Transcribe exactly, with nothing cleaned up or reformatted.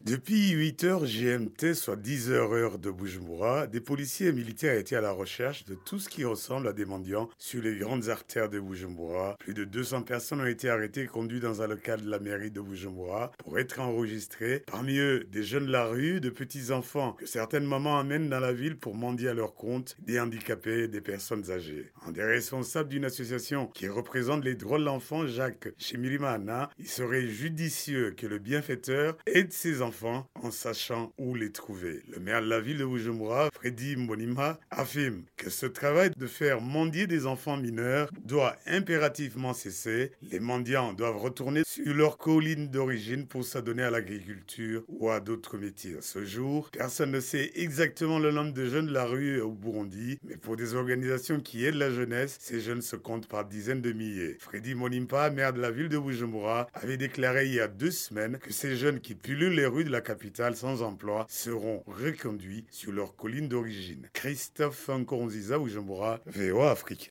Depuis huit heures G M T, soit dix heures heure de Bujumbura, des policiers et militaires étaient à la recherche de tout ce qui ressemble à des mendiants sur les grandes artères de Bujumbura. Plus de deux cents personnes ont été arrêtées et conduites dans un local de la mairie de Bujumbura pour être enregistrées. Parmi eux, des jeunes de la rue, de petits enfants que certaines mamans amènent dans la ville pour mendier à leur compte, des handicapés et des personnes âgées. Un des responsables d'une association qui représente les droits de l'enfant, Jacques Chimirimana, il serait judicieux que le bienfaiteur aide ses enfants en sachant où les trouver. Le maire de la ville de Bujumbura, Freddy Mbonimpa, affirme que ce travail de faire mendier des enfants mineurs doit impérativement cesser. Les mendiants doivent retourner sur leur colline d'origine pour s'adonner à l'agriculture ou à d'autres métiers. À ce jour, personne ne sait exactement le nombre de jeunes de la rue au Burundi, mais pour des organisations qui aident la jeunesse, ces jeunes se comptent par dizaines de milliers. Freddy Mbonimpa, maire de la ville de Bujumbura, avait déclaré il y a deux semaines que ces jeunes qui pullulent les rues de la capitale sans emploi seront reconduits sur leur colline d'origine. Christophe Nkurunziza, Bujumbura, V O A Afrique.